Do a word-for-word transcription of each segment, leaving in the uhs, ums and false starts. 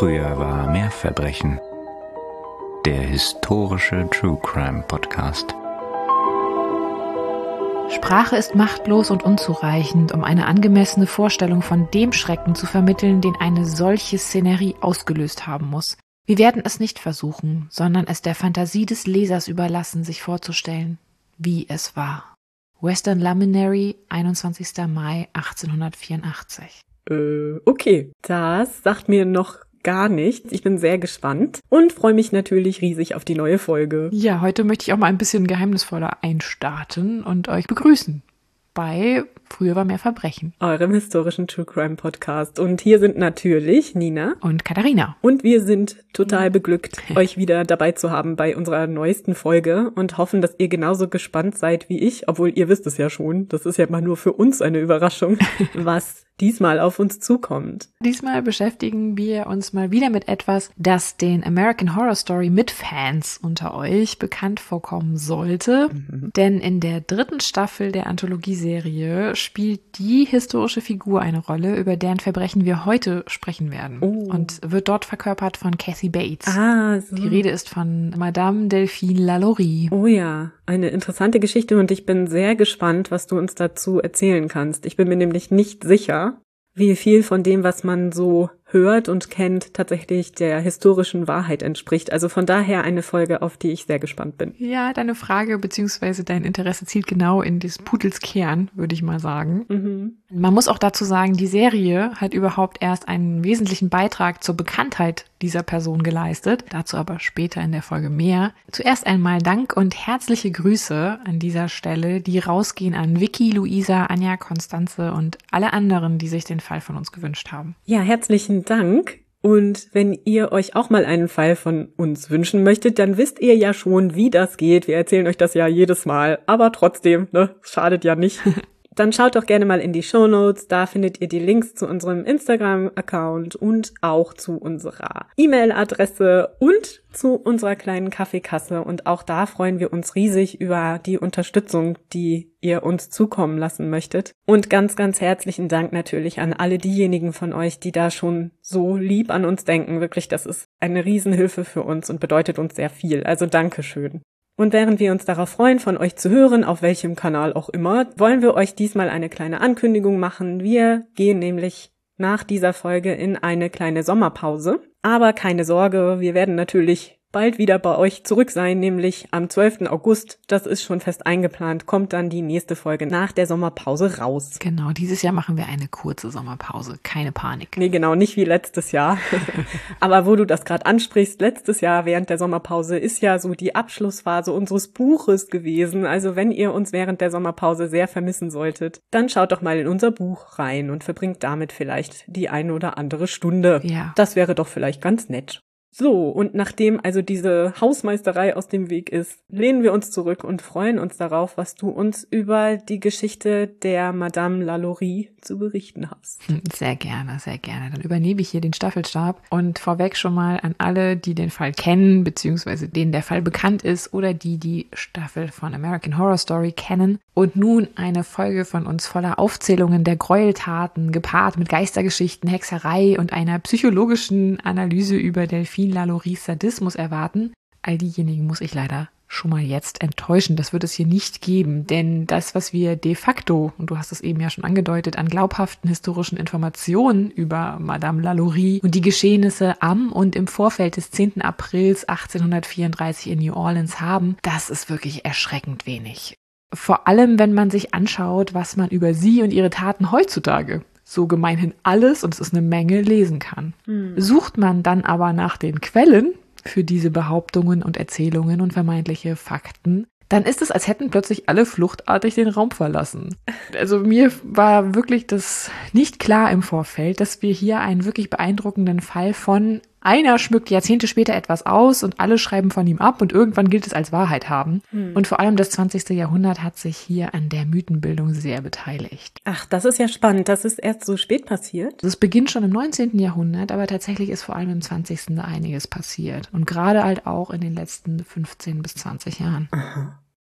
Früher war mehr Verbrechen. Der historische True Crime Podcast. Sprache ist machtlos und unzureichend, um eine angemessene Vorstellung von dem Schrecken zu vermitteln, den eine solche Szenerie ausgelöst haben muss. Wir werden es nicht versuchen, sondern es der Fantasie des Lesers überlassen, sich vorzustellen, wie es war. Western Luminary, einundzwanzigster Mai achtzehnhundertvierundachtzig. Äh, okay, das sagt mir noch gar nichts. Ich bin sehr gespannt und freue mich natürlich riesig auf die neue Folge. Ja, heute möchte ich auch mal ein bisschen geheimnisvoller einstarten und euch begrüßen bei Früher war mehr Verbrechen, Eurem historischen True Crime Podcast. Und hier sind natürlich Nina und Katharina. Und wir sind total beglückt, euch wieder dabei zu haben bei unserer neuesten Folge und hoffen, dass ihr genauso gespannt seid wie ich, obwohl ihr wisst es ja schon. Das ist ja mal nur für uns eine Überraschung, was diesmal auf uns zukommt. Diesmal beschäftigen wir uns mal wieder mit etwas, das den American Horror Story Mitfans unter euch bekannt vorkommen sollte. Mhm. Denn in der dritten Staffel der Anthologieserie spielt die historische Figur eine Rolle, über deren Verbrechen wir heute sprechen werden. Oh. Und wird dort verkörpert von Kathy Bates. Ah, so. Die Rede ist von Madame Delphine Lalaurie. Oh ja, eine interessante Geschichte und ich bin sehr gespannt, was du uns dazu erzählen kannst. Ich bin mir nämlich nicht sicher, wie viel von dem, was man so hört und kennt, tatsächlich der historischen Wahrheit entspricht. Also von daher eine Folge, auf die ich sehr gespannt bin. Ja, deine Frage bzw. dein Interesse zielt genau in des Pudels Kern, würde ich mal sagen. Mhm. Man muss auch dazu sagen, die Serie hat überhaupt erst einen wesentlichen Beitrag zur Bekanntheit dieser Person geleistet. Dazu aber später in der Folge mehr. Zuerst einmal Dank und herzliche Grüße an dieser Stelle, die rausgehen an Vicky, Luisa, Anja, Konstanze und alle anderen, die sich den Fall von uns gewünscht haben. Ja, herzlichen Dank. Und wenn ihr euch auch mal einen Fall von uns wünschen möchtet, dann wisst ihr ja schon, wie das geht. Wir erzählen euch das ja jedes Mal, aber trotzdem, ne, schadet ja nicht. Dann schaut doch gerne mal in die Shownotes, da findet ihr die Links zu unserem Instagram-Account und auch zu unserer E-Mail-Adresse und zu unserer kleinen Kaffeekasse. Und auch da freuen wir uns riesig über die Unterstützung, die ihr uns zukommen lassen möchtet. Und ganz, ganz herzlichen Dank natürlich an alle diejenigen von euch, die da schon so lieb an uns denken. Wirklich, das ist eine Riesenhilfe für uns und bedeutet uns sehr viel. Also Dankeschön. Und während wir uns darauf freuen, von euch zu hören, auf welchem Kanal auch immer, wollen wir euch diesmal eine kleine Ankündigung machen. Wir gehen nämlich nach dieser Folge in eine kleine Sommerpause. Aber keine Sorge, wir werden natürlich bald wieder bei euch zurück sein, nämlich am zwölften August. Das ist schon fest eingeplant, kommt dann die nächste Folge nach der Sommerpause raus. Genau, dieses Jahr machen wir eine kurze Sommerpause, keine Panik. Nee, genau, nicht wie letztes Jahr. Aber wo du das gerade ansprichst, letztes Jahr während der Sommerpause ist ja so die Abschlussphase unseres Buches gewesen. Also wenn ihr uns während der Sommerpause sehr vermissen solltet, dann schaut doch mal in unser Buch rein und verbringt damit vielleicht die eine oder andere Stunde. Ja. Das wäre doch vielleicht ganz nett. So, und nachdem also diese Hausmeisterei aus dem Weg ist, lehnen wir uns zurück und freuen uns darauf, was du uns über die Geschichte der Madame Lalaurie zu berichten hast. Sehr gerne, sehr gerne. Dann übernehme ich hier den Staffelstab und vorweg schon mal an alle, die den Fall kennen, beziehungsweise denen der Fall bekannt ist oder die die Staffel von American Horror Story kennen. Und nun eine Folge von uns voller Aufzählungen der Gräueltaten, gepaart mit Geistergeschichten, Hexerei und einer psychologischen Analyse über Delphine Lalauries Sadismus erwarten. All diejenigen muss ich leider schon mal jetzt enttäuschen. Das wird es hier nicht geben, denn das, was wir de facto, und du hast es eben ja schon angedeutet, an glaubhaften historischen Informationen über Madame Lalaurie und die Geschehnisse am und im Vorfeld des zehnten Aprils achtzehnhundertvierunddreißig in New Orleans haben, das ist wirklich erschreckend wenig. Vor allem, wenn man sich anschaut, was man über sie und ihre Taten heutzutage so gemeinhin alles, und es ist eine Menge, lesen kann. Hm. Sucht man dann aber nach den Quellen für diese Behauptungen und Erzählungen und vermeintliche Fakten, dann ist es, als hätten plötzlich alle fluchtartig den Raum verlassen. Also mir war wirklich das nicht klar im Vorfeld, dass wir hier einen wirklich beeindruckenden Fall von einer schmückt Jahrzehnte später etwas aus und alle schreiben von ihm ab und irgendwann gilt es als Wahrheit haben. Hm. Und vor allem das zwanzigste Jahrhundert hat sich hier an der Mythenbildung sehr beteiligt. Ach, das ist ja spannend. Das ist erst so spät passiert? Das beginnt schon im neunzehnten Jahrhundert, aber tatsächlich ist vor allem im zwanzigsten da einiges passiert. Und gerade halt auch in den letzten fünfzehn bis zwanzig Jahren. Aha.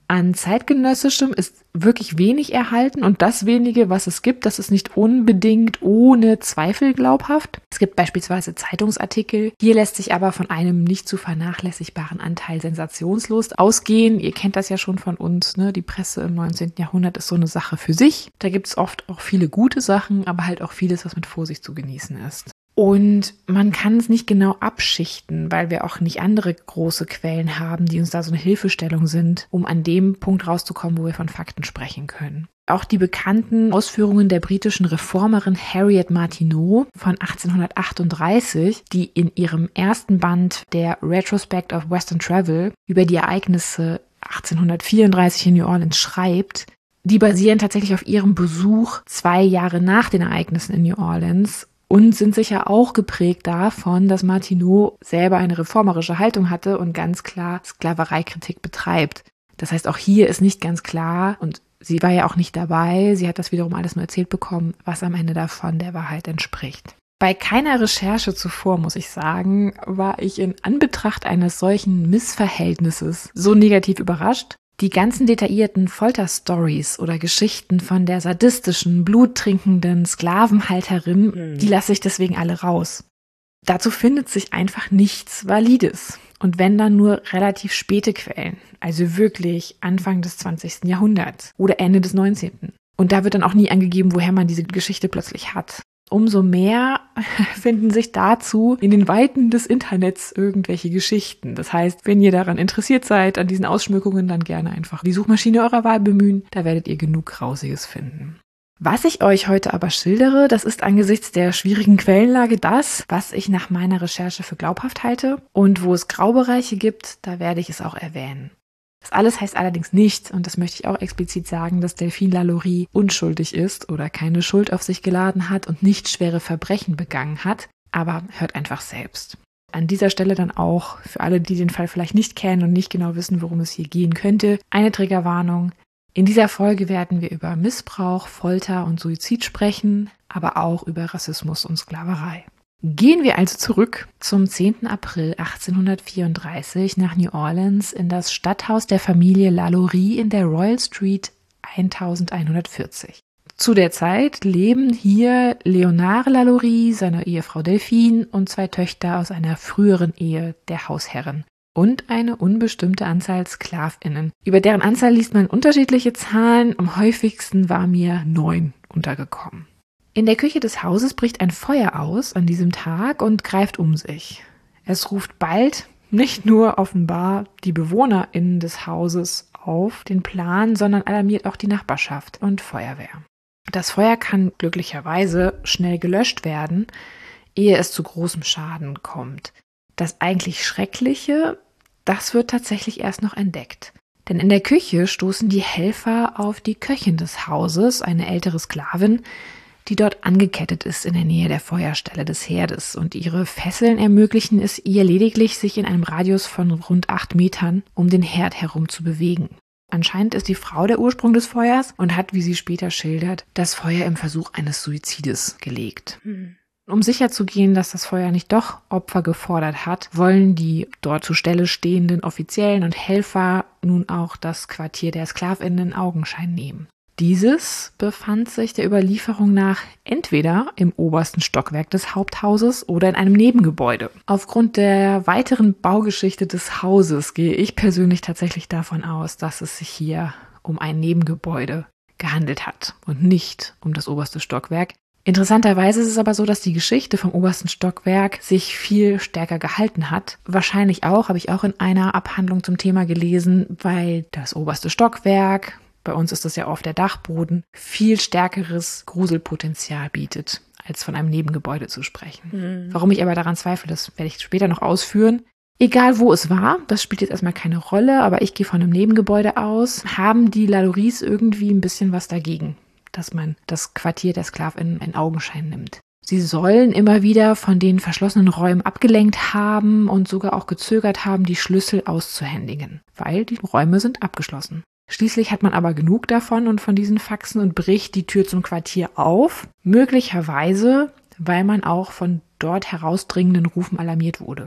An zeitgenössischem ist wirklich wenig erhalten und das wenige, was es gibt, das ist nicht unbedingt ohne Zweifel glaubhaft. Es gibt beispielsweise Zeitungsartikel. Hier lässt sich aber von einem nicht zu vernachlässigbaren Anteil Sensationslust ausgehen. Ihr kennt das ja schon von uns, ne? Die Presse im neunzehnten Jahrhundert ist so eine Sache für sich. Da gibt es oft auch viele gute Sachen, aber halt auch vieles, was mit Vorsicht zu genießen ist. Und man kann es nicht genau abschichten, weil wir auch nicht andere große Quellen haben, die uns da so eine Hilfestellung sind, um an dem Punkt rauszukommen, wo wir von Fakten sprechen können. Auch die bekannten Ausführungen der britischen Reformerin Harriet Martineau von achtzehnhundertachtunddreißig, die in ihrem ersten Band der Retrospect of Western Travel über die Ereignisse achtzehnhundertvierunddreißig in New Orleans schreibt, die basieren tatsächlich auf ihrem Besuch zwei Jahre nach den Ereignissen in New Orleans und sind sicher auch geprägt davon, dass Martineau selber eine reformerische Haltung hatte und ganz klar Sklavereikritik betreibt. Das heißt, auch hier ist nicht ganz klar, und sie war ja auch nicht dabei, sie hat das wiederum alles nur erzählt bekommen, was am Ende davon der Wahrheit entspricht. Bei keiner Recherche zuvor, muss ich sagen, war ich in Anbetracht eines solchen Missverhältnisses so negativ überrascht. Die ganzen detaillierten Folterstories oder Geschichten von der sadistischen, bluttrinkenden Sklavenhalterin, mhm. die lasse ich deswegen alle raus. Dazu findet sich einfach nichts Valides. Und wenn dann nur relativ späte Quellen, also wirklich Anfang des zwanzigsten Jahrhunderts oder Ende des neunzehnten. Und da wird dann auch nie angegeben, woher man diese Geschichte plötzlich hat. Umso mehr finden sich dazu in den Weiten des Internets irgendwelche Geschichten. Das heißt, wenn ihr daran interessiert seid, an diesen Ausschmückungen, dann gerne einfach die Suchmaschine eurer Wahl bemühen. Da werdet ihr genug Grausiges finden. Was ich euch heute aber schildere, das ist angesichts der schwierigen Quellenlage das, was ich nach meiner Recherche für glaubhaft halte. Und wo es Graubereiche gibt, da werde ich es auch erwähnen. Das alles heißt allerdings nicht, und das möchte ich auch explizit sagen, dass Delphine Lalaurie unschuldig ist oder keine Schuld auf sich geladen hat und nicht schwere Verbrechen begangen hat, aber hört einfach selbst. An dieser Stelle dann auch für alle, die den Fall vielleicht nicht kennen und nicht genau wissen, worum es hier gehen könnte, eine Triggerwarnung. In dieser Folge werden wir über Missbrauch, Folter und Suizid sprechen, aber auch über Rassismus und Sklaverei. Gehen wir also zurück zum zehnten April achtzehnhundertvierunddreißig nach New Orleans in das Stadthaus der Familie Lalaurie in der Royal Street elfhundertvierzig. Zu der Zeit leben hier Leonard Lalaurie, seine Ehefrau Delphine und zwei Töchter aus einer früheren Ehe der Hausherrin und eine unbestimmte Anzahl SklavInnen. Über deren Anzahl liest man unterschiedliche Zahlen, am häufigsten war mir neun untergekommen. In der Küche des Hauses bricht ein Feuer aus an diesem Tag und greift um sich. Es ruft bald nicht nur offenbar die BewohnerInnen des Hauses auf den Plan, sondern alarmiert auch die Nachbarschaft und Feuerwehr. Das Feuer kann glücklicherweise schnell gelöscht werden, ehe es zu großem Schaden kommt. Das eigentlich Schreckliche, das wird tatsächlich erst noch entdeckt. Denn in der Küche stoßen die Helfer auf die Köchin des Hauses, eine ältere Sklavin, die dort angekettet ist in der Nähe der Feuerstelle des Herdes. Und ihre Fesseln ermöglichen es ihr lediglich, sich in einem Radius von rund acht Metern um den Herd herum zu bewegen. Anscheinend ist die Frau der Ursprung des Feuers und hat, wie sie später schildert, das Feuer im Versuch eines Suizides gelegt. Hm. Um sicherzugehen, dass das Feuer nicht doch Opfer gefordert hat, wollen die dort zur Stelle stehenden Offiziellen und Helfer nun auch das Quartier der SklavInnen in Augenschein nehmen. Dieses befand sich der Überlieferung nach entweder im obersten Stockwerk des Haupthauses oder in einem Nebengebäude. Aufgrund der weiteren Baugeschichte des Hauses gehe ich persönlich tatsächlich davon aus, dass es sich hier um ein Nebengebäude gehandelt hat und nicht um das oberste Stockwerk. Interessanterweise ist es aber so, dass die Geschichte vom obersten Stockwerk sich viel stärker gehalten hat. Wahrscheinlich auch, habe ich auch in einer Abhandlung zum Thema gelesen, weil das oberste Stockwerk, bei uns ist das ja oft der Dachboden, viel stärkeres Gruselpotenzial bietet, als von einem Nebengebäude zu sprechen. Mhm. Warum ich aber daran zweifle, das werde ich später noch ausführen. Egal wo es war, das spielt jetzt erstmal keine Rolle, aber ich gehe von einem Nebengebäude aus, haben die Lalauries irgendwie ein bisschen was dagegen, dass man das Quartier der SklavInnen in Augenschein nimmt. Sie sollen immer wieder von den verschlossenen Räumen abgelenkt haben und sogar auch gezögert haben, die Schlüssel auszuhändigen, weil die Räume sind abgeschlossen. Schließlich hat man aber genug davon und von diesen Faxen und bricht die Tür zum Quartier auf, möglicherweise, weil man auch von dort herausdringenden Rufen alarmiert wurde.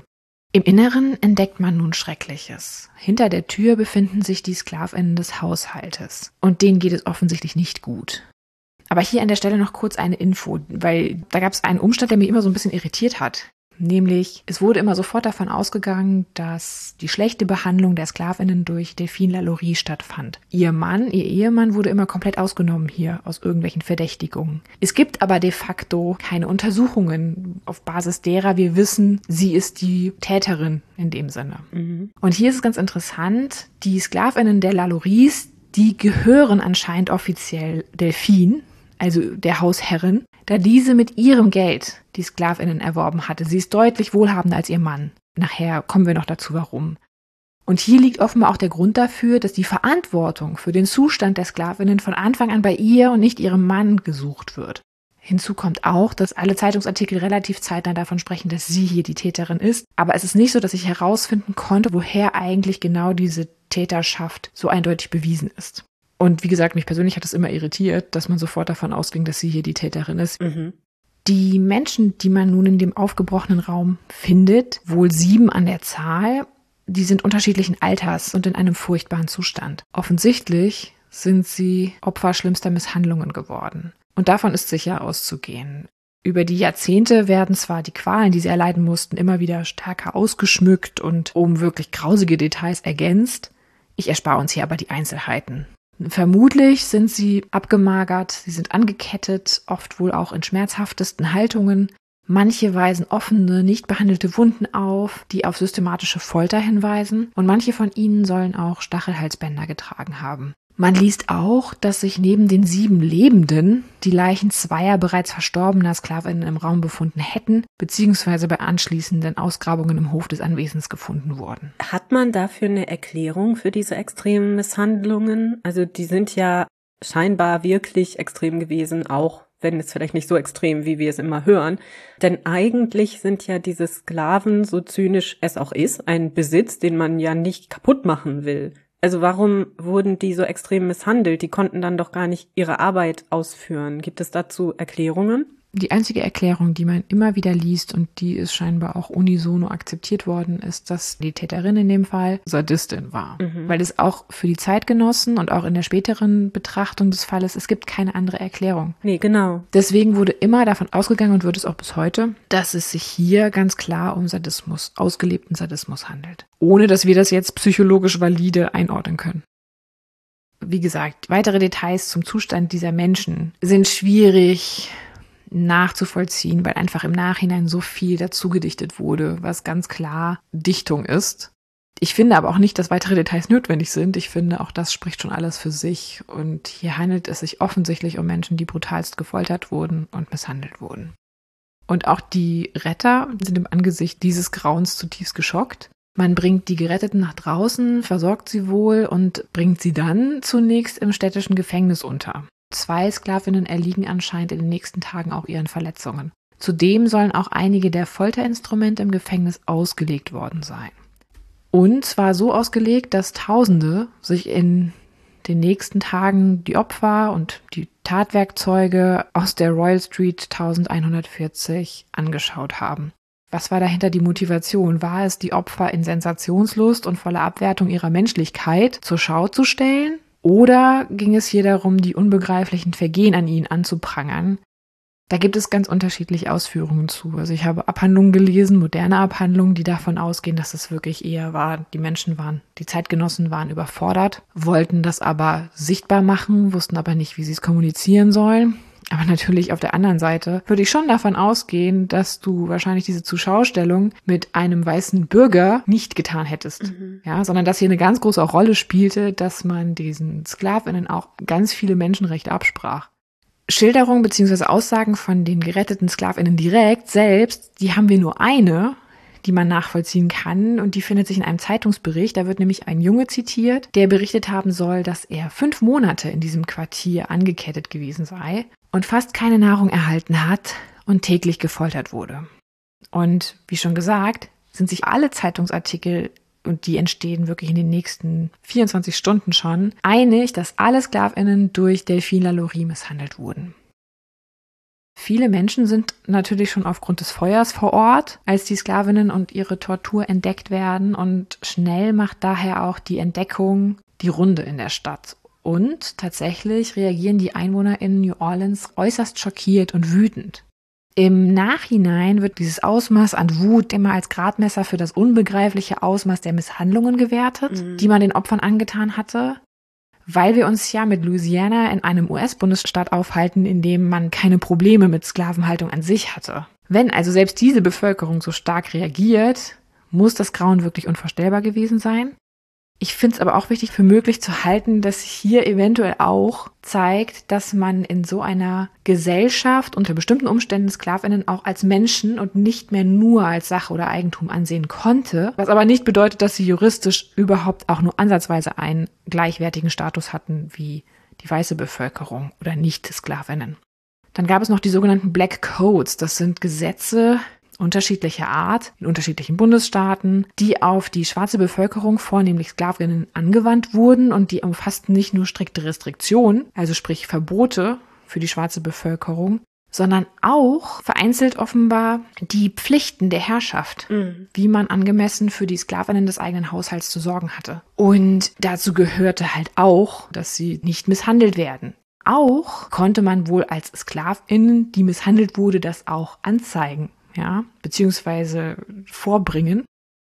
Im Inneren entdeckt man nun Schreckliches. Hinter der Tür befinden sich die Sklavinnen des Haushaltes. Und denen geht es offensichtlich nicht gut. Aber hier an der Stelle noch kurz eine Info, weil da gab es einen Umstand, der mich immer so ein bisschen irritiert hat. Nämlich, es wurde immer sofort davon ausgegangen, dass die schlechte Behandlung der Sklavinnen durch Delphine Lalaurie stattfand. Ihr Mann, ihr Ehemann wurde immer komplett ausgenommen hier aus irgendwelchen Verdächtigungen. Es gibt aber de facto keine Untersuchungen, auf Basis derer wir wissen, sie ist die Täterin in dem Sinne. Mhm. Und hier ist es ganz interessant, die Sklavinnen der Lalauries, die gehören anscheinend offiziell Delphine, also der Hausherrin, da diese mit ihrem Geld die Sklavinnen erworben hatte. Sie ist deutlich wohlhabender als ihr Mann. Nachher kommen wir noch dazu, warum. Und hier liegt offenbar auch der Grund dafür, dass die Verantwortung für den Zustand der Sklavinnen von Anfang an bei ihr und nicht ihrem Mann gesucht wird. Hinzu kommt auch, dass alle Zeitungsartikel relativ zeitnah davon sprechen, dass sie hier die Täterin ist. Aber es ist nicht so, dass ich herausfinden konnte, woher eigentlich genau diese Täterschaft so eindeutig bewiesen ist. Und wie gesagt, mich persönlich hat es immer irritiert, dass man sofort davon ausging, dass sie hier die Täterin ist. Mhm. Die Menschen, die man nun in dem aufgebrochenen Raum findet, wohl sieben an der Zahl, die sind unterschiedlichen Alters und in einem furchtbaren Zustand. Offensichtlich sind sie Opfer schlimmster Misshandlungen geworden. Und davon ist sicher auszugehen. Über die Jahrzehnte werden zwar die Qualen, die sie erleiden mussten, immer wieder stärker ausgeschmückt und um wirklich grausige Details ergänzt. Ich erspare uns hier aber die Einzelheiten. Vermutlich sind sie abgemagert, sie sind angekettet, oft wohl auch in schmerzhaftesten Haltungen. Manche weisen offene, nicht behandelte Wunden auf, die auf systematische Folter hinweisen. Und manche von ihnen sollen auch Stachelhalsbänder getragen haben. Man liest auch, dass sich neben den sieben Lebenden die Leichen zweier bereits verstorbener Sklavinnen im Raum befunden hätten, beziehungsweise bei anschließenden Ausgrabungen im Hof des Anwesens gefunden wurden. Hat man dafür eine Erklärung für diese extremen Misshandlungen? Also die sind ja scheinbar wirklich extrem gewesen, auch wenn es vielleicht nicht so extrem, wie wir es immer hören. Denn eigentlich sind ja diese Sklaven, so zynisch es auch ist, ein Besitz, den man ja nicht kaputt machen will. Also warum wurden die so extrem misshandelt? Die konnten dann doch gar nicht ihre Arbeit ausführen. Gibt es dazu Erklärungen? Die einzige Erklärung, die man immer wieder liest und die ist scheinbar auch unisono akzeptiert worden, ist, dass die Täterin in dem Fall Sadistin war. Mhm. Weil es auch für die Zeitgenossen und auch in der späteren Betrachtung des Falles, es gibt keine andere Erklärung. Nee, genau. Deswegen wurde immer davon ausgegangen und wird es auch bis heute, dass es sich hier ganz klar um Sadismus, ausgelebten Sadismus handelt. Ohne dass wir das jetzt psychologisch valide einordnen können. Wie gesagt, weitere Details zum Zustand dieser Menschen sind schwierig nachzuvollziehen, weil einfach im Nachhinein so viel dazu gedichtet wurde, was ganz klar Dichtung ist. Ich finde aber auch nicht, dass weitere Details notwendig sind. Ich finde, auch das spricht schon alles für sich. Und hier handelt es sich offensichtlich um Menschen, die brutalst gefoltert wurden und misshandelt wurden. Und auch die Retter sind im Angesicht dieses Grauens zutiefst geschockt. Man bringt die Geretteten nach draußen, versorgt sie wohl und bringt sie dann zunächst im städtischen Gefängnis unter. Zwei Sklavinnen erliegen anscheinend in den nächsten Tagen auch ihren Verletzungen. Zudem sollen auch einige der Folterinstrumente im Gefängnis ausgelegt worden sein. Und zwar so ausgelegt, dass Tausende sich in den nächsten Tagen die Opfer und die Tatwerkzeuge aus der Royal Street elfhundertvierzig angeschaut haben. Was war dahinter die Motivation? War es, die Opfer in Sensationslust und voller Abwertung ihrer Menschlichkeit zur Schau zu stellen? Oder ging es hier darum, die unbegreiflichen Vergehen an ihnen anzuprangern? Da gibt es ganz unterschiedliche Ausführungen zu. Also ich habe Abhandlungen gelesen, moderne Abhandlungen, die davon ausgehen, dass es wirklich eher war, die Menschen waren, die Zeitgenossen waren überfordert, wollten das aber sichtbar machen, wussten aber nicht, wie sie es kommunizieren sollen. Aber natürlich auf der anderen Seite würde ich schon davon ausgehen, dass du wahrscheinlich diese Zuschaustellung mit einem weißen Bürger nicht getan hättest. Mhm. Ja, sondern dass hier eine ganz große Rolle spielte, dass man diesen Sklavinnen auch ganz viele Menschenrechte absprach. Schilderungen bzw. Aussagen von den geretteten Sklavinnen direkt selbst, die haben wir nur eine, die man nachvollziehen kann, und die findet sich in einem Zeitungsbericht. Da wird nämlich ein Junge zitiert, der berichtet haben soll, dass er fünf Monate in diesem Quartier angekettet gewesen sei und fast keine Nahrung erhalten hat und täglich gefoltert wurde. Und wie schon gesagt, sind sich alle Zeitungsartikel, und die entstehen wirklich in den nächsten vierundzwanzig Stunden schon, einig, dass alle Sklavinnen durch Delphine Lalaurie misshandelt wurden. Viele Menschen sind natürlich schon aufgrund des Feuers vor Ort, als die Sklavinnen und ihre Tortur entdeckt werden. Und schnell macht daher auch die Entdeckung die Runde in der Stadt. Und tatsächlich reagieren die Einwohner in New Orleans äußerst schockiert und wütend. Im Nachhinein wird dieses Ausmaß an Wut immer als Gradmesser für das unbegreifliche Ausmaß der Misshandlungen gewertet, mhm. die man den Opfern angetan hatte. Weil wir uns ja mit Louisiana in einem U S-Bundesstaat aufhalten, in dem man keine Probleme mit Sklavenhaltung an sich hatte. Wenn also selbst diese Bevölkerung so stark reagiert, muss das Grauen wirklich unvorstellbar gewesen sein. Ich finde es aber auch wichtig für möglich zu halten, dass hier eventuell auch zeigt, dass man in so einer Gesellschaft unter bestimmten Umständen SklavInnen auch als Menschen und nicht mehr nur als Sache oder Eigentum ansehen konnte, was aber nicht bedeutet, dass sie juristisch überhaupt auch nur ansatzweise einen gleichwertigen Status hatten wie die weiße Bevölkerung oder Nicht-SklavInnen. Dann gab es noch die sogenannten Black Codes. Das sind Gesetze unterschiedlicher Art in unterschiedlichen Bundesstaaten, die auf die schwarze Bevölkerung, vornehmlich Sklavinnen, angewandt wurden und die umfassten nicht nur strikte Restriktionen, also sprich Verbote für die schwarze Bevölkerung, sondern auch vereinzelt offenbar die Pflichten der Herrschaft, mhm. wie man angemessen für die Sklavinnen des eigenen Haushalts zu sorgen hatte. Und dazu gehörte halt auch, dass sie nicht misshandelt werden. Auch konnte man wohl als SklavInnen, die misshandelt wurde, das auch anzeigen. Ja, beziehungsweise vorbringen.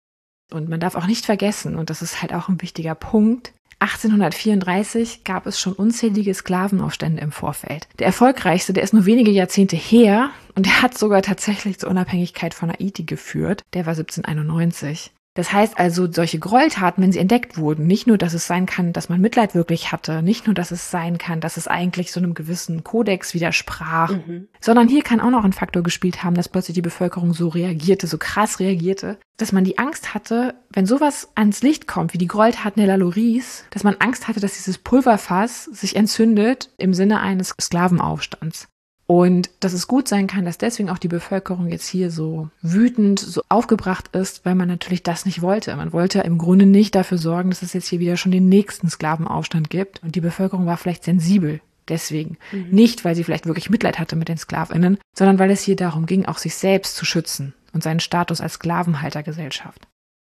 Und man darf auch nicht vergessen, und das ist halt auch ein wichtiger Punkt, achtzehnhundertvierunddreißig gab es schon unzählige Sklavenaufstände im Vorfeld. Der erfolgreichste, der ist nur wenige Jahrzehnte her und der hat sogar tatsächlich zur Unabhängigkeit von Haiti geführt. Der war siebzehnhunderteinundneunzig. Das heißt also, solche Gräueltaten, wenn sie entdeckt wurden, nicht nur, dass es sein kann, dass man Mitleid wirklich hatte, nicht nur, dass es sein kann, dass es eigentlich so einem gewissen Kodex widersprach, mhm. sondern hier kann auch noch ein Faktor gespielt haben, dass plötzlich die Bevölkerung so reagierte, so krass reagierte, dass man die Angst hatte, wenn sowas ans Licht kommt, wie die Gräueltaten der Lalories, dass man Angst hatte, dass dieses Pulverfass sich entzündet im Sinne eines Sklavenaufstands. Und dass es gut sein kann, dass deswegen auch die Bevölkerung jetzt hier so wütend, so aufgebracht ist, weil man natürlich das nicht wollte. Man wollte im Grunde nicht dafür sorgen, dass es jetzt hier wieder schon den nächsten Sklavenaufstand gibt. Und die Bevölkerung war vielleicht sensibel deswegen. Mhm. Nicht, weil sie vielleicht wirklich Mitleid hatte mit den SklavInnen, sondern weil es hier darum ging, auch sich selbst zu schützen und seinen Status als Sklavenhaltergesellschaft.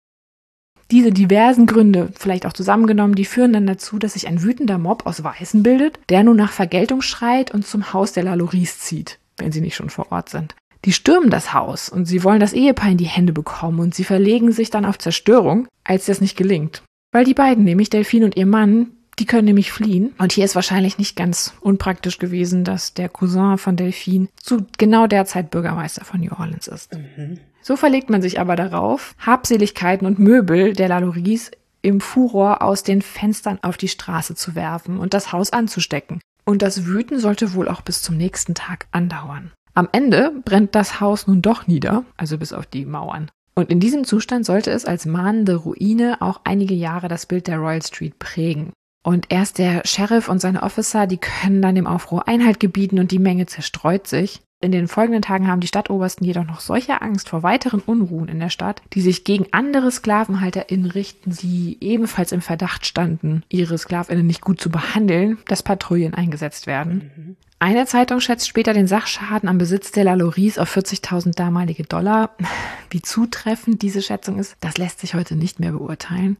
Diese diversen Gründe, vielleicht auch zusammengenommen, die führen dann dazu, dass sich ein wütender Mob aus Weißen bildet, der nun nach Vergeltung schreit und zum Haus der Lalories zieht, wenn sie nicht schon vor Ort sind. Die stürmen das Haus und sie wollen das Ehepaar in die Hände bekommen und sie verlegen sich dann auf Zerstörung, als das nicht gelingt. Weil die beiden, nämlich Delphine und ihr Mann, die können nämlich fliehen. Und hier ist wahrscheinlich nicht ganz unpraktisch gewesen, dass der Cousin von Delphine zu genau der Zeit Bürgermeister von New Orleans ist. Mhm. So verlegt man sich aber darauf, Habseligkeiten und Möbel der Lalories im Furor aus den Fenstern auf die Straße zu werfen und das Haus anzustecken. Und das Wüten sollte wohl auch bis zum nächsten Tag andauern. Am Ende brennt das Haus nun doch nieder, also bis auf die Mauern. Und in diesem Zustand sollte es als mahnende Ruine auch einige Jahre das Bild der Royal Street prägen. Und erst der Sheriff und seine Officer, die können dann dem Aufruhr Einhalt gebieten und die Menge zerstreut sich. In den folgenden Tagen haben die Stadtobersten jedoch noch solche Angst vor weiteren Unruhen in der Stadt, die sich gegen andere SklavenhalterInnen richten, die ebenfalls im Verdacht standen, ihre SklavInnen nicht gut zu behandeln, dass Patrouillen eingesetzt werden. Mhm. Eine Zeitung schätzt später den Sachschaden am Besitz der Lalories auf vierzigtausend damalige Dollar. Wie zutreffend diese Schätzung ist, das lässt sich heute nicht mehr beurteilen.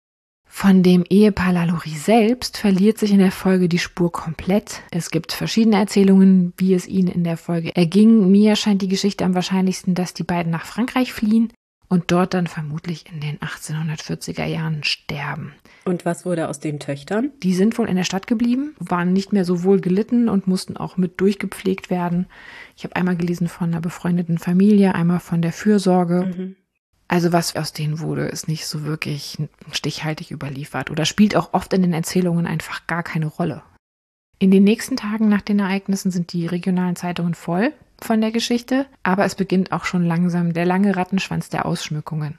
Von dem Ehepaar Lalaurie selbst verliert sich in der Folge die Spur komplett. Es gibt verschiedene Erzählungen, wie es ihnen in der Folge erging. Mir scheint die Geschichte am wahrscheinlichsten, dass die beiden nach Frankreich fliehen und dort dann vermutlich in den achtzehnhundertvierziger Jahren sterben. Und was wurde aus den Töchtern? Die sind wohl in der Stadt geblieben, waren nicht mehr so wohl gelitten und mussten auch mit durchgepflegt werden. Ich habe einmal gelesen von einer befreundeten Familie, einmal von der Fürsorge. Mhm. Also was aus denen wurde, ist nicht so wirklich stichhaltig überliefert oder spielt auch oft in den Erzählungen einfach gar keine Rolle. In den nächsten Tagen nach den Ereignissen sind die regionalen Zeitungen voll von der Geschichte, aber es beginnt auch schon langsam der lange Rattenschwanz der Ausschmückungen.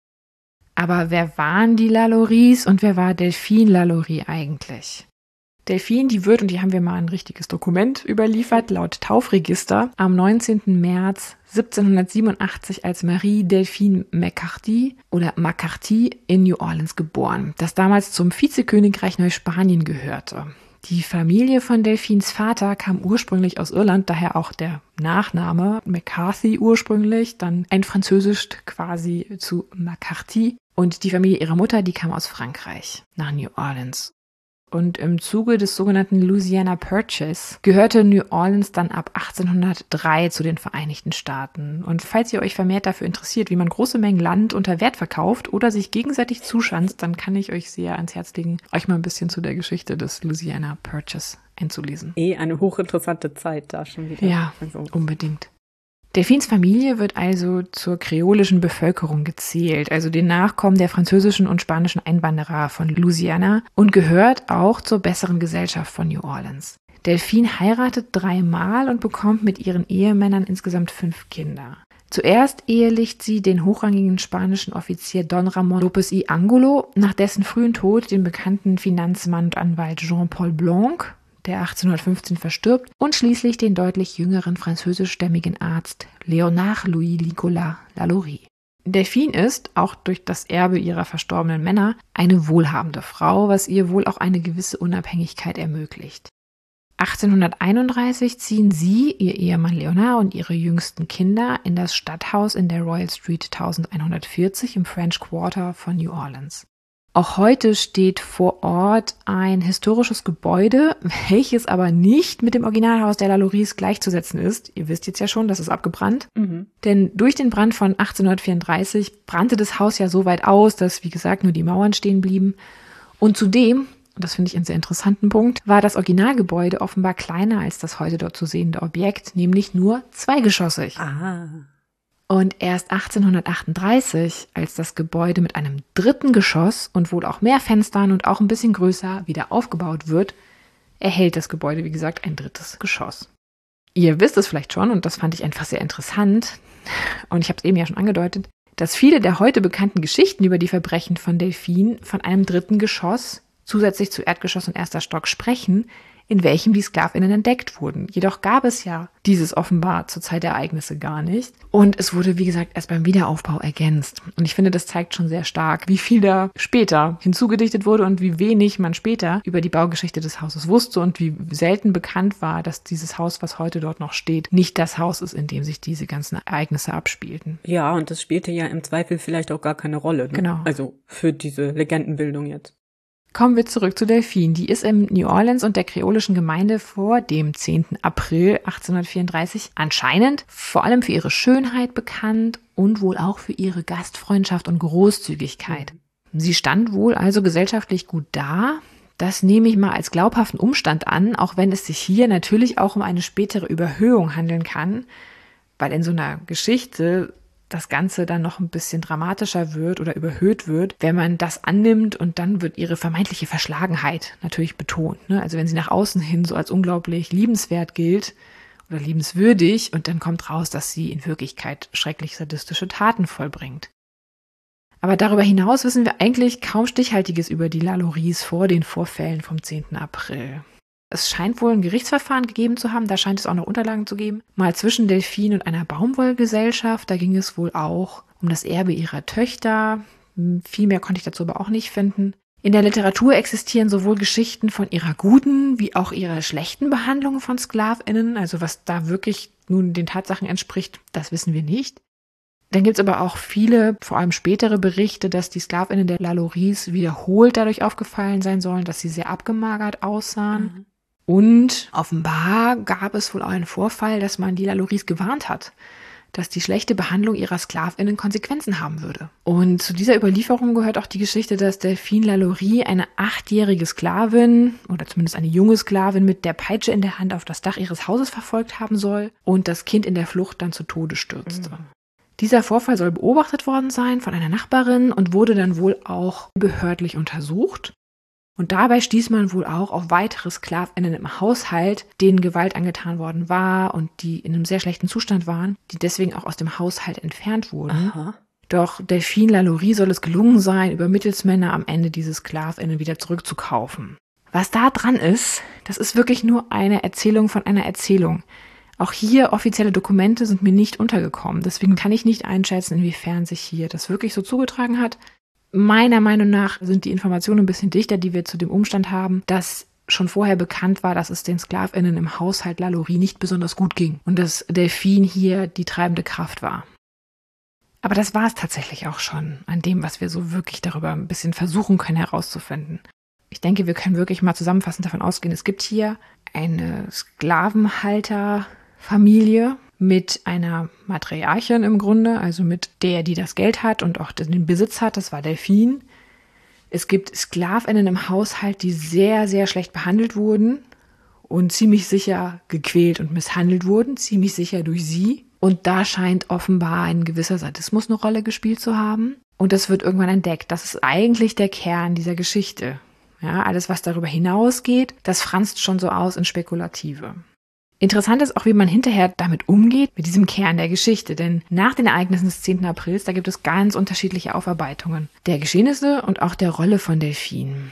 Aber wer waren die Lalories und wer war Delphine Lalaurie eigentlich? Delphine, die wird, und die haben wir mal ein richtiges Dokument überliefert, laut Taufregister, am neunzehnten März siebzehnhundertsiebenundachtzig als Marie Delphine McCarthy oder McCarthy in New Orleans geboren, das damals zum Vizekönigreich Neuspanien gehörte. Die Familie von Delphines Vater kam ursprünglich aus Irland, daher auch der Nachname McCarthy ursprünglich, dann entfranzösischt quasi zu McCarthy. Und die Familie ihrer Mutter, die kam aus Frankreich nach New Orleans. Und im Zuge des sogenannten Louisiana Purchase gehörte New Orleans dann ab achtzehnhundertdrei zu den Vereinigten Staaten. Und falls ihr euch vermehrt dafür interessiert, wie man große Mengen Land unter Wert verkauft oder sich gegenseitig zuschanzt, dann kann ich euch sehr ans Herz legen, euch mal ein bisschen zu der Geschichte des Louisiana Purchase einzulesen. Eh eine hochinteressante Zeit da schon wieder. Ja, also. Unbedingt. Delphines Familie wird also zur kreolischen Bevölkerung gezählt, also den Nachkommen der französischen und spanischen Einwanderer von Louisiana und gehört auch zur besseren Gesellschaft von New Orleans. Delphine heiratet dreimal und bekommt mit ihren Ehemännern insgesamt fünf Kinder. Zuerst ehelicht sie den hochrangigen spanischen Offizier Don Ramón López y Angulo, nach dessen frühen Tod den bekannten Finanzmann und Anwalt Jean-Paul Blanc, der achtzehnhundertfünfzehn verstirbt, und schließlich den deutlich jüngeren französischstämmigen Arzt Léonard Louis Nicolas Lalaurie. Delphine ist, auch durch das Erbe ihrer verstorbenen Männer, eine wohlhabende Frau, was ihr wohl auch eine gewisse Unabhängigkeit ermöglicht. achtzehnhunderteinunddreißig ziehen sie, ihr Ehemann Léonard und ihre jüngsten Kinder in das Stadthaus in der Royal Street elfhundertvierzig im French Quarter von New Orleans. Auch heute steht vor Ort ein historisches Gebäude, welches aber nicht mit dem Originalhaus der Lalauries gleichzusetzen ist. Ihr wisst jetzt ja schon, das ist abgebrannt. Mhm. Denn durch den Brand von achtzehnhundertvierunddreißig brannte das Haus ja so weit aus, dass, wie gesagt, nur die Mauern stehen blieben. Und zudem, und das finde ich einen sehr interessanten Punkt, war das Originalgebäude offenbar kleiner als das heute dort zu sehende Objekt, nämlich nur zweigeschossig. Ah. Und erst achtzehnhundertachtunddreißig, als das Gebäude mit einem dritten Geschoss und wohl auch mehr Fenstern und auch ein bisschen größer wieder aufgebaut wird, erhält das Gebäude, wie gesagt, ein drittes Geschoss. Ihr wisst es vielleicht schon, und das fand ich einfach sehr interessant, und ich habe es eben ja schon angedeutet, dass viele der heute bekannten Geschichten über die Verbrechen von Delphine von einem dritten Geschoss zusätzlich zu Erdgeschoss und erster Stock sprechen, in welchem die SklavInnen entdeckt wurden. Jedoch gab es ja dieses offenbar zur Zeit der Ereignisse gar nicht. Und es wurde, wie gesagt, erst beim Wiederaufbau ergänzt. Und ich finde, das zeigt schon sehr stark, wie viel da später hinzugedichtet wurde und wie wenig man später über die Baugeschichte des Hauses wusste und wie selten bekannt war, dass dieses Haus, was heute dort noch steht, nicht das Haus ist, in dem sich diese ganzen Ereignisse abspielten. Ja, und das spielte ja im Zweifel vielleicht auch gar keine Rolle. Ne? Genau. Also für diese Legendenbildung jetzt. Kommen wir zurück zu Delphine. Die ist im New Orleans und der kreolischen Gemeinde vor dem zehnten April achtzehnhundertvierunddreißig anscheinend vor allem für ihre Schönheit bekannt und wohl auch für ihre Gastfreundschaft und Großzügigkeit. Sie stand wohl also gesellschaftlich gut da. Das nehme ich mal als glaubhaften Umstand an, auch wenn es sich hier natürlich auch um eine spätere Überhöhung handeln kann, weil in so einer Geschichte das Ganze dann noch ein bisschen dramatischer wird oder überhöht wird, wenn man das annimmt, und dann wird ihre vermeintliche Verschlagenheit natürlich betont. Ne? Also wenn sie nach außen hin so als unglaublich liebenswert gilt oder liebenswürdig, und dann kommt raus, dass sie in Wirklichkeit schrecklich sadistische Taten vollbringt. Aber darüber hinaus wissen wir eigentlich kaum Stichhaltiges über die Lalauries vor den Vorfällen vom zehnten April. Es scheint wohl ein Gerichtsverfahren gegeben zu haben, da scheint es auch noch Unterlagen zu geben. Mal zwischen Delphine und einer Baumwollgesellschaft, da ging es wohl auch um das Erbe ihrer Töchter. Viel mehr konnte ich dazu aber auch nicht finden. In der Literatur existieren sowohl Geschichten von ihrer guten wie auch ihrer schlechten Behandlung von SklavInnen. Also was da wirklich nun den Tatsachen entspricht, das wissen wir nicht. Dann gibt es aber auch viele, vor allem spätere Berichte, dass die SklavInnen der Lalauries wiederholt dadurch aufgefallen sein sollen, dass sie sehr abgemagert aussahen. Mhm. Und offenbar gab es wohl auch einen Vorfall, dass man die Lalauries gewarnt hat, dass die schlechte Behandlung ihrer SklavInnen Konsequenzen haben würde. Und zu dieser Überlieferung gehört auch die Geschichte, dass Delphine Lalaurie eine achtjährige Sklavin oder zumindest eine junge Sklavin mit der Peitsche in der Hand auf das Dach ihres Hauses verfolgt haben soll und das Kind in der Flucht dann zu Tode stürzte. Mhm. Dieser Vorfall soll beobachtet worden sein von einer Nachbarin und wurde dann wohl auch behördlich untersucht. Und dabei stieß man wohl auch auf weitere SklavInnen im Haushalt, denen Gewalt angetan worden war und die in einem sehr schlechten Zustand waren, die deswegen auch aus dem Haushalt entfernt wurden. Aha. Doch Delphine Lalaurie soll es gelungen sein, über Mittelsmänner am Ende diese SklavInnen wieder zurückzukaufen. Was da dran ist, das ist wirklich nur eine Erzählung von einer Erzählung. Auch hier offizielle Dokumente sind mir nicht untergekommen. Deswegen kann ich nicht einschätzen, inwiefern sich hier das wirklich so zugetragen hat. Meiner Meinung nach sind die Informationen ein bisschen dichter, die wir zu dem Umstand haben, dass schon vorher bekannt war, dass es den SklavInnen im Haushalt Lalaurie nicht besonders gut ging und dass Delphine hier die treibende Kraft war. Aber das war es tatsächlich auch schon an dem, was wir so wirklich darüber ein bisschen versuchen können herauszufinden. Ich denke, wir können wirklich mal zusammenfassend davon ausgehen, es gibt hier eine Sklavenhalterfamilie mit einer Matriarchin im Grunde, also mit der, die das Geld hat und auch den Besitz hat, das war Delphine. Es gibt SklavInnen im Haushalt, die sehr, sehr schlecht behandelt wurden und ziemlich sicher gequält und misshandelt wurden, ziemlich sicher durch sie. Und da scheint offenbar ein gewisser Sadismus eine Rolle gespielt zu haben. Und das wird irgendwann entdeckt. Das ist eigentlich der Kern dieser Geschichte. Ja, alles, was darüber hinausgeht, das franzt schon so aus in Spekulative. Interessant ist auch, wie man hinterher damit umgeht, mit diesem Kern der Geschichte. Denn nach den Ereignissen des zehnten Aprils, da gibt es ganz unterschiedliche Aufarbeitungen der Geschehnisse und auch der Rolle von Delphine.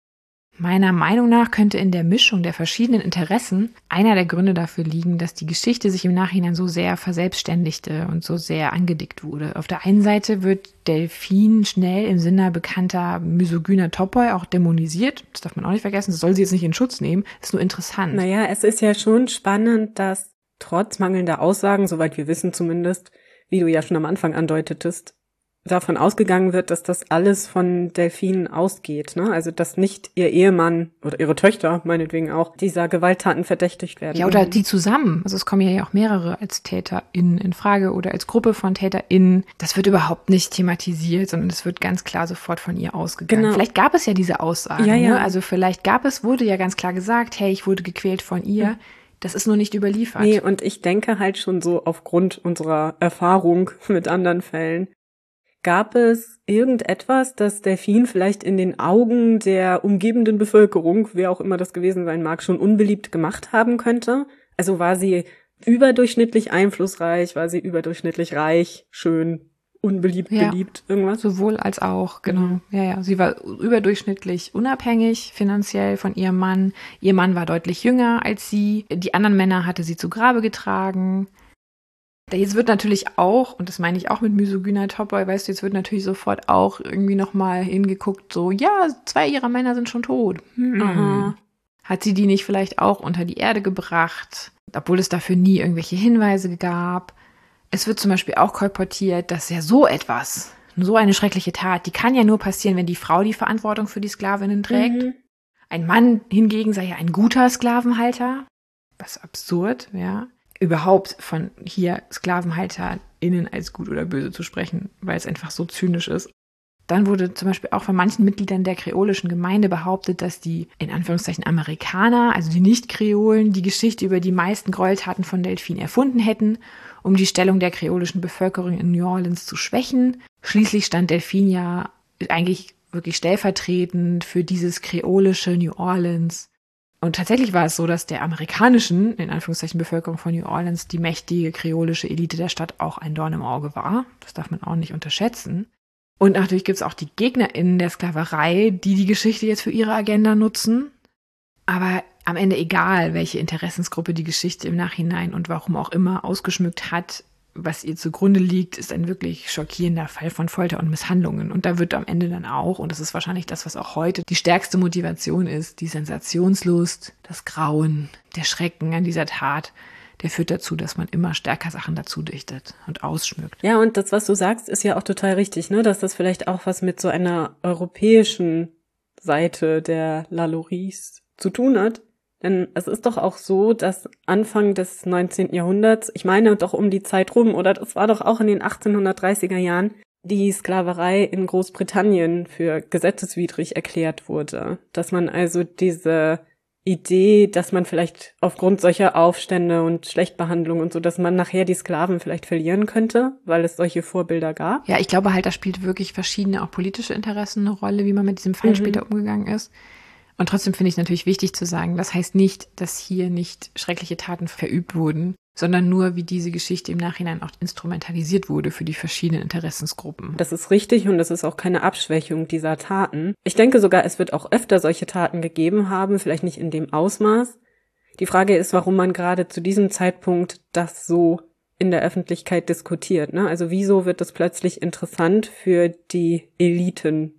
Meiner Meinung nach könnte in der Mischung der verschiedenen Interessen einer der Gründe dafür liegen, dass die Geschichte sich im Nachhinein so sehr verselbstständigte und so sehr angedickt wurde. Auf der einen Seite wird Delphine schnell im Sinne bekannter misogyner Topoi auch dämonisiert. Das darf man auch nicht vergessen. Das soll sie jetzt nicht in Schutz nehmen. Ist nur interessant. Naja, es ist ja schon spannend, dass trotz mangelnder Aussagen, soweit wir wissen zumindest, wie du ja schon am Anfang andeutetest, davon ausgegangen wird, dass das alles von Delphine ausgeht, ne? Also, dass nicht ihr Ehemann oder ihre Töchter, meinetwegen auch, dieser Gewalttaten verdächtigt werden. Ja, oder die zusammen. Also, es kommen ja auch mehrere als TäterInnen in Frage oder als Gruppe von TäterInnen. Das wird überhaupt nicht thematisiert, sondern es wird ganz klar sofort von ihr ausgegangen. Genau. Vielleicht gab es ja diese Aussagen, ja, ja. Ne? Also, vielleicht gab es, wurde ja ganz klar gesagt, hey, ich wurde gequält von ihr. Mhm. Das ist nur nicht überliefert. Nee, und ich denke halt schon so aufgrund unserer Erfahrung mit anderen Fällen, gab es irgendetwas, das Delphine vielleicht in den Augen der umgebenden Bevölkerung, wer auch immer das gewesen sein mag, schon unbeliebt gemacht haben könnte? Also war sie überdurchschnittlich einflussreich, war sie überdurchschnittlich reich, schön, unbeliebt, ja, beliebt, irgendwas? Sowohl als auch, genau. Ja, ja. Sie war überdurchschnittlich unabhängig finanziell von ihrem Mann. Ihr Mann war deutlich jünger als sie. Die anderen Männer hatte sie zu Grabe getragen. Jetzt wird natürlich auch, und das meine ich auch mit misogyner Topoi, weißt du, jetzt wird natürlich sofort auch irgendwie nochmal hingeguckt, so, ja, zwei ihrer Männer sind schon tot. Hm. Aha. Hat sie die nicht vielleicht auch unter die Erde gebracht, obwohl es dafür nie irgendwelche Hinweise gab? Es wird zum Beispiel auch kolportiert, dass ja so etwas, so eine schreckliche Tat, die kann ja nur passieren, wenn die Frau die Verantwortung für die Sklavinnen trägt. Mhm. Ein Mann hingegen sei ja ein guter Sklavenhalter. Was absurd, ja. Überhaupt von hier SklavenhalterInnen als gut oder böse zu sprechen, weil es einfach so zynisch ist. Dann wurde zum Beispiel auch von manchen Mitgliedern der kreolischen Gemeinde behauptet, dass die, in Anführungszeichen, Amerikaner, also die Nicht-Kreolen, die Geschichte über die meisten Gräueltaten von Delphine erfunden hätten, um die Stellung der kreolischen Bevölkerung in New Orleans zu schwächen. Schließlich stand Delphine ja eigentlich wirklich stellvertretend für dieses kreolische New Orleans. Und tatsächlich war es so, dass der amerikanischen, in Anführungszeichen, Bevölkerung von New Orleans die mächtige kreolische Elite der Stadt auch ein Dorn im Auge war. Das darf man auch nicht unterschätzen. Und natürlich gibt es auch die GegnerInnen der Sklaverei, die die Geschichte jetzt für ihre Agenda nutzen. Aber am Ende egal, welche Interessensgruppe die Geschichte im Nachhinein und warum auch immer ausgeschmückt hat, was ihr zugrunde liegt, ist ein wirklich schockierender Fall von Folter und Misshandlungen. Und da wird am Ende dann auch, und das ist wahrscheinlich das, was auch heute die stärkste Motivation ist, die Sensationslust, das Grauen, der Schrecken an dieser Tat, der führt dazu, dass man immer stärker Sachen dazu dichtet und ausschmückt. Ja, und das, was du sagst, ist ja auch total richtig, ne, dass das vielleicht auch was mit so einer europäischen Seite der Lalauries zu tun hat. Denn es ist doch auch so, dass Anfang des neunzehnten Jahrhunderts, ich meine doch um die Zeit rum, oder das war doch auch in den achtzehnhundertdreißiger Jahren, die Sklaverei in Großbritannien für gesetzeswidrig erklärt wurde. Dass man also diese Idee, dass man vielleicht aufgrund solcher Aufstände und Schlechtbehandlung und so, dass man nachher die Sklaven vielleicht verlieren könnte, weil es solche Vorbilder gab. Ja, ich glaube halt, da spielt wirklich verschiedene auch politische Interessen eine Rolle, wie man mit diesem Fall mhm. später umgegangen ist. Und trotzdem finde ich natürlich wichtig zu sagen, das heißt nicht, dass hier nicht schreckliche Taten verübt wurden, sondern nur, wie diese Geschichte im Nachhinein auch instrumentalisiert wurde für die verschiedenen Interessensgruppen. Das ist richtig und das ist auch keine Abschwächung dieser Taten. Ich denke sogar, es wird auch öfter solche Taten gegeben haben, vielleicht nicht in dem Ausmaß. Die Frage ist, warum man gerade zu diesem Zeitpunkt das so in der Öffentlichkeit diskutiert, ne? Also wieso wird das plötzlich interessant für die Eliten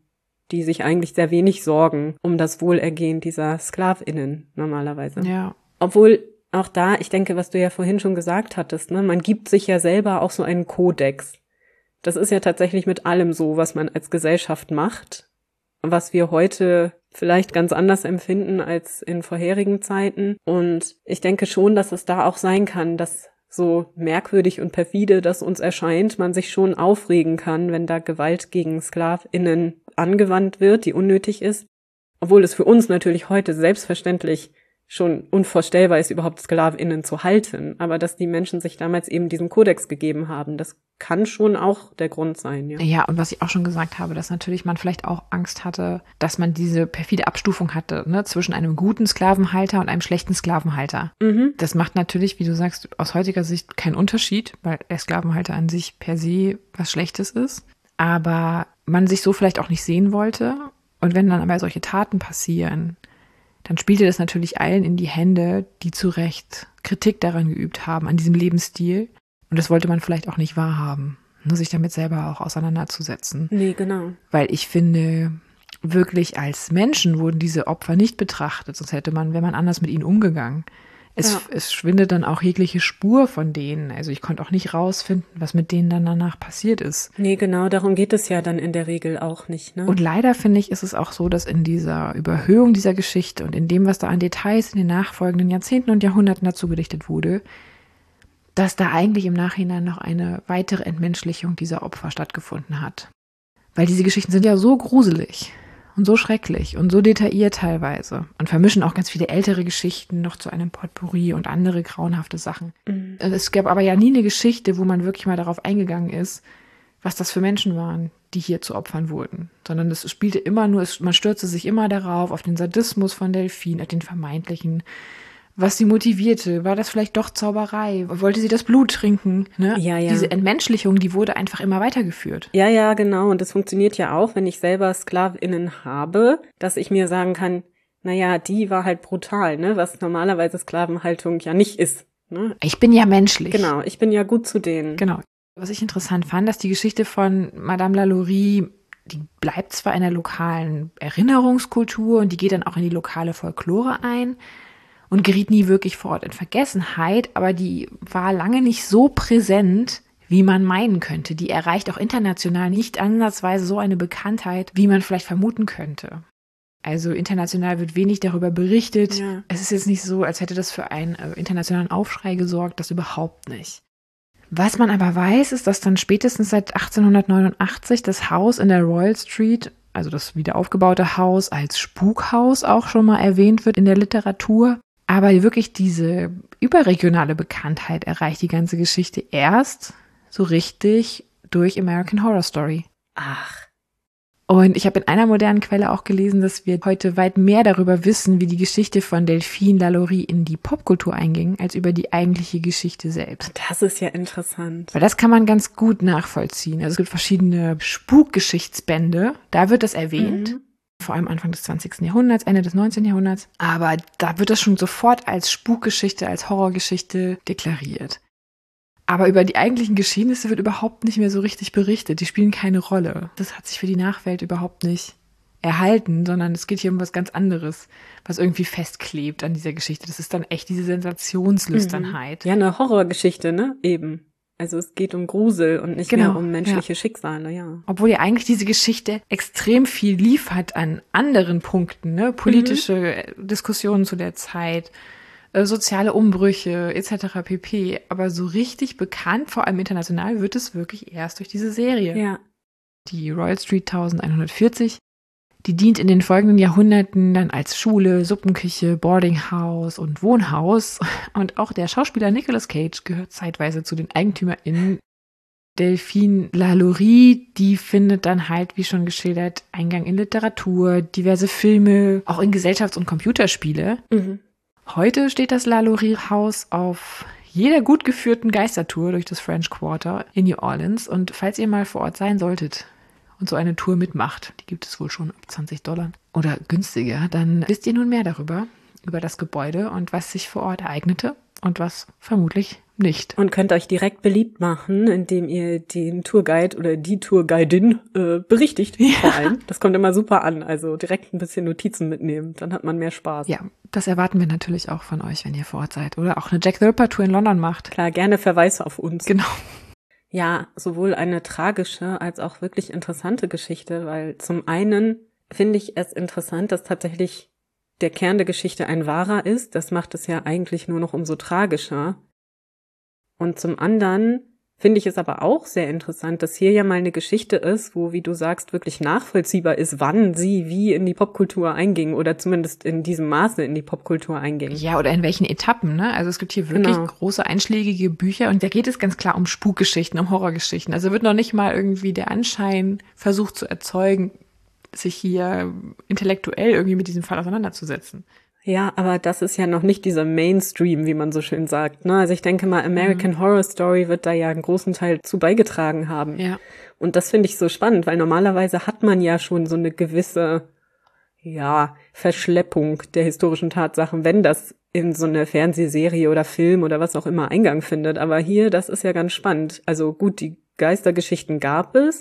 die sich eigentlich sehr wenig sorgen um das Wohlergehen dieser SklavInnen normalerweise. Ja. Obwohl auch da, ich denke, was du ja vorhin schon gesagt hattest, ne, man gibt sich ja selber auch so einen Kodex. Das ist ja tatsächlich mit allem so, was man als Gesellschaft macht, was wir heute vielleicht ganz anders empfinden als in vorherigen Zeiten. Und ich denke schon, dass es da auch sein kann, dass so merkwürdig und perfide das uns erscheint, man sich schon aufregen kann, wenn da Gewalt gegen SklavInnen angewandt wird, die unnötig ist. Obwohl es für uns natürlich heute selbstverständlich schon unvorstellbar ist, überhaupt SklavInnen zu halten. Aber dass die Menschen sich damals eben diesen Kodex gegeben haben, das kann schon auch der Grund sein, ja. Ja, und was ich auch schon gesagt habe, dass natürlich man vielleicht auch Angst hatte, dass man diese perfide Abstufung hatte, ne, zwischen einem guten Sklavenhalter und einem schlechten Sklavenhalter. Mhm. Das macht natürlich, wie du sagst, aus heutiger Sicht keinen Unterschied, weil der Sklavenhalter an sich per se was Schlechtes ist. Aber man sich so vielleicht auch nicht sehen wollte. Und wenn dann aber solche Taten passieren, dann spielte das natürlich allen in die Hände, die zu Recht Kritik daran geübt haben, an diesem Lebensstil. Und das wollte man vielleicht auch nicht wahrhaben, nur sich damit selber auch auseinanderzusetzen. Nee, genau. Weil ich finde, wirklich als Menschen wurden diese Opfer nicht betrachtet, sonst hätte man, wäre man anders mit ihnen umgegangen. Es, Ja. es schwindet dann auch jegliche Spur von denen. Also ich konnte auch nicht rausfinden, was mit denen dann danach passiert ist. Nee, genau, darum geht es ja dann in der Regel auch nicht, ne? Und leider finde ich, ist es auch so, dass in dieser Überhöhung dieser Geschichte und in dem, was da an Details in den nachfolgenden Jahrzehnten und Jahrhunderten dazu gedichtet wurde, dass da eigentlich im Nachhinein noch eine weitere Entmenschlichung dieser Opfer stattgefunden hat. Weil diese Geschichten sind ja so gruselig und so schrecklich und so detailliert teilweise und vermischen auch ganz viele ältere Geschichten noch zu einem Potpourri und andere grauenhafte Sachen. Mhm. Es gab aber ja nie eine Geschichte, wo man wirklich mal darauf eingegangen ist, was das für Menschen waren, die hier zu Opfern wurden. Sondern es spielte immer nur, es, man stürzte sich immer darauf, auf den Sadismus von Delphine, auf den vermeintlichen, was sie motivierte. War das vielleicht doch Zauberei? Wollte sie das Blut trinken? Ne? Ja, ja. Diese Entmenschlichung, die wurde einfach immer weitergeführt. Ja, ja, genau. Und das funktioniert ja auch, wenn ich selber SklavInnen habe, dass ich mir sagen kann, naja, die war halt brutal, ne? Was normalerweise Sklavenhaltung ja nicht ist. Ne? Ich bin ja menschlich. Genau, ich bin ja gut zu denen. Genau. Was ich interessant fand, dass die Geschichte von Madame Lalaurie, die bleibt zwar in der lokalen Erinnerungskultur und die geht dann auch in die lokale Folklore ein und geriet nie wirklich vor Ort in Vergessenheit, aber die war lange nicht so präsent, wie man meinen könnte. Die erreicht auch international nicht ansatzweise so eine Bekanntheit, wie man vielleicht vermuten könnte. Also international wird wenig darüber berichtet. Ja. Es ist jetzt nicht so, als hätte das für einen äh, internationalen Aufschrei gesorgt, das überhaupt nicht. Was man aber weiß, ist, dass dann spätestens seit achtzehnhundertneunundachtzig das Haus in der Royal Street, also das wieder aufgebaute Haus, als Spukhaus auch schon mal erwähnt wird in der Literatur. Aber wirklich diese überregionale Bekanntheit erreicht die ganze Geschichte erst so richtig durch American Horror Story. Ach. Und ich habe in einer modernen Quelle auch gelesen, dass wir heute weit mehr darüber wissen, wie die Geschichte von Delphine Lalaurie in die Popkultur einging, als über die eigentliche Geschichte selbst. Das ist ja interessant. Weil das kann man ganz gut nachvollziehen. Also es gibt verschiedene Spukgeschichtsbände, da wird das erwähnt. Mhm. Vor allem Anfang des zwanzigsten Jahrhunderts, Ende des neunzehnten Jahrhunderts. Aber da wird das schon sofort als Spukgeschichte, als Horrorgeschichte deklariert. Aber über die eigentlichen Geschehnisse wird überhaupt nicht mehr so richtig berichtet. Die spielen keine Rolle. Das hat sich für die Nachwelt überhaupt nicht erhalten, sondern es geht hier um was ganz anderes, was irgendwie festklebt an dieser Geschichte. Das ist dann echt diese Sensationslüsternheit. Ja, eine Horrorgeschichte, ne? Eben. Also es geht um Grusel und nicht Genau, mehr um menschliche ja. Schicksale, ja. Obwohl ja eigentlich diese Geschichte extrem viel liefert an anderen Punkten, ne? Politische mhm. Diskussionen zu der Zeit, äh, soziale Umbrüche et cetera pp. Aber so richtig bekannt, vor allem international, wird es wirklich erst durch diese Serie. Ja. Die Royal Street elfhundertvierzig, die dient in den folgenden Jahrhunderten dann als Schule, Suppenküche, Boardinghaus und Wohnhaus. Und auch der Schauspieler Nicolas Cage gehört zeitweise zu den EigentümerInnen. Delphine Lalaurie, die findet dann halt, wie schon geschildert, Eingang in Literatur, diverse Filme, auch in Gesellschafts- und Computerspiele. Mhm. Heute steht das Lalaurie-Haus auf jeder gut geführten Geistertour durch das French Quarter in New Orleans. Und falls ihr mal vor Ort sein solltet und so eine Tour mitmacht, die gibt es wohl schon ab zwanzig Dollar oder günstiger, dann wisst ihr nun mehr darüber, über das Gebäude und was sich vor Ort ereignete und was vermutlich nicht. Und könnt euch direkt beliebt machen, indem ihr den Tourguide oder die Tourguidin äh, berichtigt. Ja. Vor allem. Das kommt immer super an. Also direkt ein bisschen Notizen mitnehmen. Dann hat man mehr Spaß. Ja, das erwarten wir natürlich auch von euch, wenn ihr vor Ort seid. Oder auch eine Jack the Ripper Tour in London macht. Klar, gerne Verweis auf uns. Genau. Ja, sowohl eine tragische als auch wirklich interessante Geschichte, weil zum einen finde ich es interessant, dass tatsächlich der Kern der Geschichte ein wahrer ist. Das macht es ja eigentlich nur noch umso tragischer. Und zum anderen finde ich es aber auch sehr interessant, dass hier ja mal eine Geschichte ist, wo, wie du sagst, wirklich nachvollziehbar ist, wann sie wie in die Popkultur einging oder zumindest in diesem Maße in die Popkultur einging. Ja, oder in welchen Etappen, ne? Also es gibt hier wirklich genau. große einschlägige Bücher und da geht es ganz klar um Spukgeschichten, um Horrorgeschichten. Also wird noch nicht mal irgendwie der Anschein versucht zu erzeugen, sich hier intellektuell irgendwie mit diesem Fall auseinanderzusetzen. Ja, aber das ist ja noch nicht dieser Mainstream, wie man so schön sagt, ne? Also ich denke mal, American mhm. Horror Story wird da ja einen großen Teil zu beigetragen haben. Ja. Und das finde ich so spannend, weil normalerweise hat man ja schon so eine gewisse, ja, Verschleppung der historischen Tatsachen, wenn das in so eine Fernsehserie oder Film oder was auch immer Eingang findet. Aber hier, das ist ja ganz spannend. Also gut, die Geistergeschichten gab es.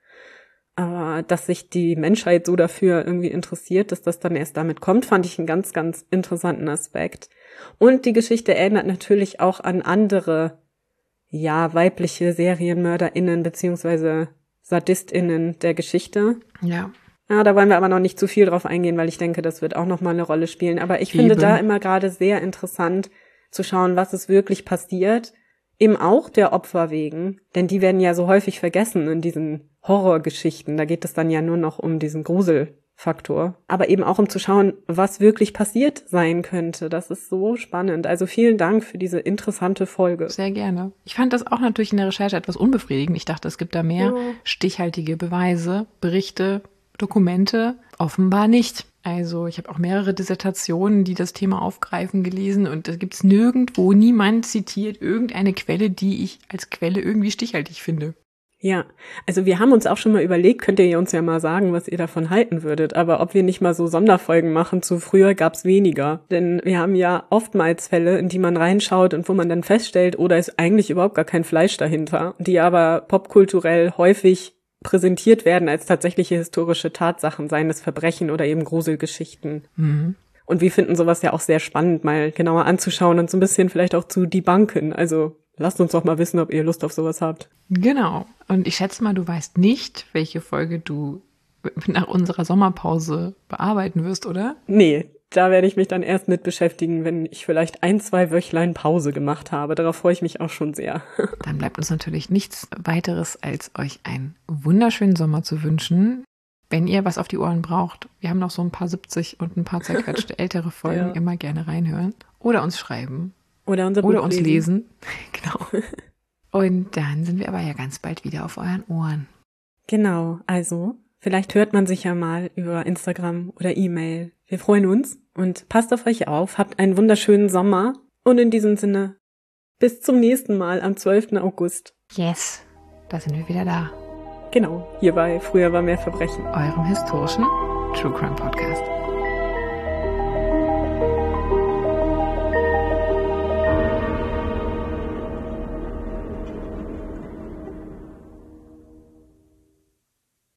Aber dass sich die Menschheit so dafür irgendwie interessiert, dass das dann erst damit kommt, fand ich einen ganz, ganz interessanten Aspekt. Und die Geschichte erinnert natürlich auch an andere, ja, weibliche SerienmörderInnen beziehungsweise SadistInnen der Geschichte. Ja. Ja, da wollen wir aber noch nicht zu viel drauf eingehen, weil ich denke, das wird auch nochmal eine Rolle spielen. Aber ich finde Eben. da immer gerade sehr interessant zu schauen, was ist wirklich passiert. Eben auch der Opfer wegen, denn die werden ja so häufig vergessen in diesen Horrorgeschichten. Da geht es dann ja nur noch um diesen Gruselfaktor. Aber eben auch um zu schauen, was wirklich passiert sein könnte. Das ist so spannend. Also vielen Dank für diese interessante Folge. Sehr gerne. Ich fand das auch natürlich in der Recherche etwas unbefriedigend. Ich dachte, es gibt da mehr Ja. stichhaltige Beweise, Berichte, Dokumente. Offenbar nicht. Also ich habe auch mehrere Dissertationen, die das Thema aufgreifen, gelesen und da gibt es nirgendwo, niemand zitiert irgendeine Quelle, die ich als Quelle irgendwie stichhaltig finde. Ja, also wir haben uns auch schon mal überlegt, könnt ihr uns ja mal sagen, was ihr davon halten würdet, aber ob wir nicht mal so Sonderfolgen machen zu früher gab's weniger. Denn wir haben ja oftmals Fälle, in die man reinschaut und wo man dann feststellt, oh, da ist eigentlich überhaupt gar kein Fleisch dahinter, die aber popkulturell häufig präsentiert werden als tatsächliche historische Tatsachen, seien es Verbrechen oder eben Gruselgeschichten. Mhm. Und wir finden sowas ja auch sehr spannend, mal genauer anzuschauen und so ein bisschen vielleicht auch zu debunken. Also lasst uns doch mal wissen, ob ihr Lust auf sowas habt. Genau. Und ich schätze mal, du weißt nicht, welche Folge du nach unserer Sommerpause bearbeiten wirst, oder? Nee, da werde ich mich dann erst mit beschäftigen, wenn ich vielleicht ein, zwei Wöchlein Pause gemacht habe. Darauf freue ich mich auch schon sehr. Dann bleibt uns natürlich nichts weiteres, als euch einen wunderschönen Sommer zu wünschen. Wenn ihr was auf die Ohren braucht, wir haben noch so ein paar siebzig und ein paar zerquetschte ältere Folgen, ja. Immer gerne reinhören. Oder uns schreiben. Oder, unser Oder Buch uns lesen. lesen. Genau. Und dann sind wir aber ja ganz bald wieder auf euren Ohren. Genau, also vielleicht hört man sich ja mal über Instagram oder E-Mail. Wir freuen uns und passt auf euch auf, habt einen wunderschönen Sommer und in diesem Sinne bis zum nächsten Mal am zwölften August. Yes, da sind wir wieder da. Genau, hier bei Früher war mehr Verbrechen. Eurem historischen True Crime Podcast.